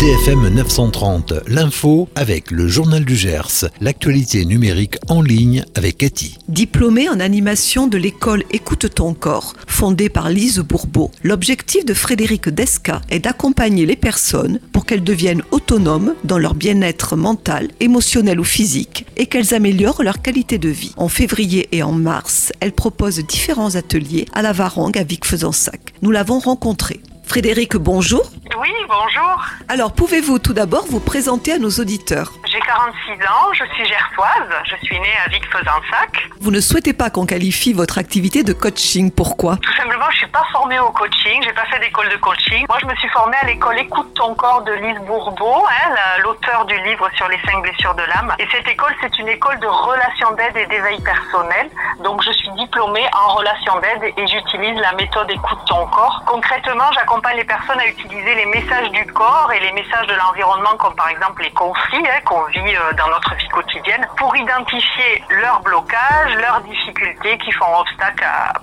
DFM 930, l'info avec le Journal du Gers, l'actualité numérique en ligne avec Cathy. Diplômée en animation de l'école Écoute ton corps, fondée par Lise Bourbeau, l'objectif de Frédéric Desca est d'accompagner les personnes pour qu'elles deviennent autonomes dans leur bien-être mental, émotionnel ou physique et qu'elles améliorent leur qualité de vie. En février et en mars, elle propose différents ateliers à la Varangue à Vic-Fezensac. Nous l'avons rencontrée. Frédéric, bonjour. Oui, bonjour. Alors, pouvez-vous tout d'abord vous présenter à nos auditeurs ? J'ai 46 ans, je suis gersoise, je suis née à Vic-Fezensac. Vous ne souhaitez pas qu'on qualifie votre activité de coaching, pourquoi ? Tout simplement, je ne suis pas formée au coaching, j'ai pas fait d'école de coaching. Moi, je me suis formée à l'école Écoute ton corps de Lise Bourbeau, l'auteur du livre sur les 5 blessures de l'âme. Et cette école, c'est une école de relation d'aide et d'éveil personnel. Donc, je suis diplômée en relation d'aide et j'utilise la méthode Écoute ton corps. Concrètement, j'accompagne les personnes à utiliser les messages du corps et les messages de l'environnement, comme par exemple les conflits qu'on vit dans notre vie quotidienne, pour identifier leurs blocages, leurs difficultés qui font obstacle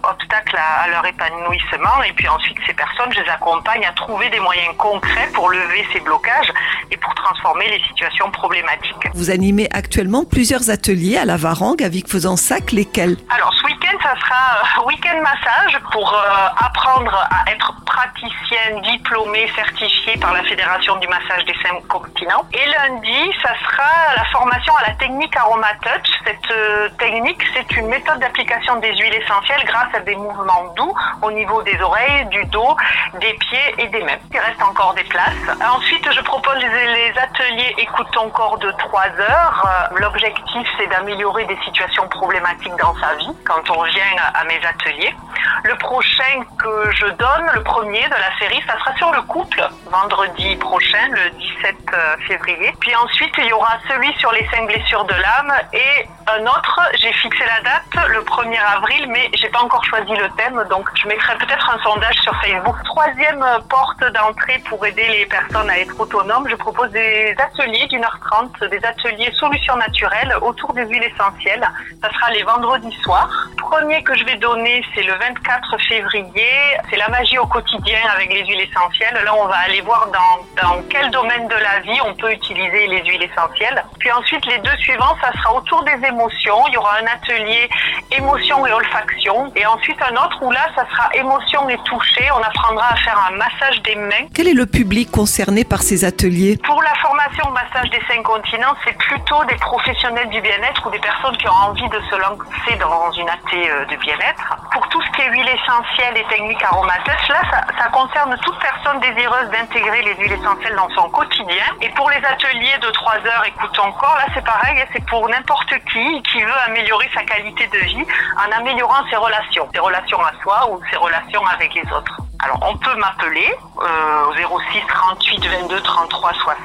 à leur épanouissement. Et puis ensuite, ces personnes, je les accompagne à trouver des moyens concrets pour lever ces blocages et pour transformer les situations problématiques. Vous animez actuellement plusieurs ateliers à la Varangue à Vic-Fezensac, lesquels ? Alors, ce week-end, ça sera week-end massage pour apprendre à être praticienne diplômée, certifiée par la Fédération du massage des 5 continents. Et lundi, ça sera la formation à la technique AromaTouch. Cette technique, c'est une méthode d'application des huiles essentielles grâce à des mouvements doux au niveau des oreilles, du dos, des pieds et des mains. Il reste encore des places. Ensuite, je propose les ateliers Écoute ton corps de 3 heures. L'objectif, c'est d'améliorer des situations problématiques dans sa vie quand on vient à mes ateliers. Le prochain que je donne, le premier de la série, ça sera sur le couple, vendredi prochain, le 17 février. Puis ensuite, il y aura celui sur les 5 blessures de l'âme et un autre, j'ai fixé la date, le 1er avril, mais j'ai pas encore choisi le thème, donc je mettrai peut-être un sondage sur Facebook. Troisième porte d'entrée pour aider les personnes à être autonomes, je propose des ateliers d'1h30, des ateliers solutions naturelles autour des huiles essentielles. Ça sera les vendredis soirs. Premier que je vais donner, c'est le 24 février. C'est la magie au quotidien avec les huiles essentielles. Là, on va aller voir dans quel domaine de la vie on peut utiliser les huiles essentielles. Puis ensuite, les 2 suivants, ça sera autour des émotions. Il y aura un atelier émotion et olfaction. Et ensuite, un autre où là, ça sera émotion et toucher. On apprendra à faire un massage des mains. Quel est le public concerné par ces ateliers ? Pour la formation massage des 5 continents, c'est plutôt des professionnels du bien-être ou des personnes qui ont envie de se lancer dans une activité de bien-être. Pour tout ce qui est huile essentielle et technique AromaTouch, là, ça concerne toute personne désireuse d'intégrer les huiles essentielles dans son quotidien. Et pour les ateliers de 3 heures, Écoute ton corps, là, c'est pareil, c'est pour n'importe qui veut améliorer sa qualité de vie en améliorant ses relations à soi ou ses relations avec les autres. Alors, on peut m'appeler au 06 38 22 33 60.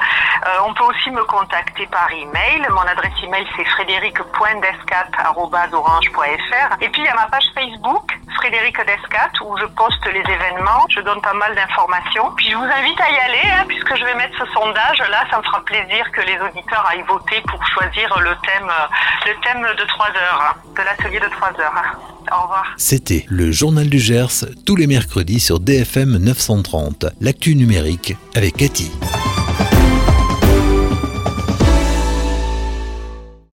On peut aussi me contacter par email. Mon adresse email, c'est frédéric.descat@orange.fr. Et puis, il y a ma page Facebook, Frédéric Descat, où je poste les événements. Je donne pas mal d'informations. Puis, je vous invite à y aller, puisque je vais mettre ce sondage. Là, ça me fera plaisir que les auditeurs aillent voter pour choisir le thème de 3 heures, de l'atelier de 3 heures. Au revoir. C'était le Journal du Gers, tous les mercredis sur DFM 930, l'actu numérique avec Cathy.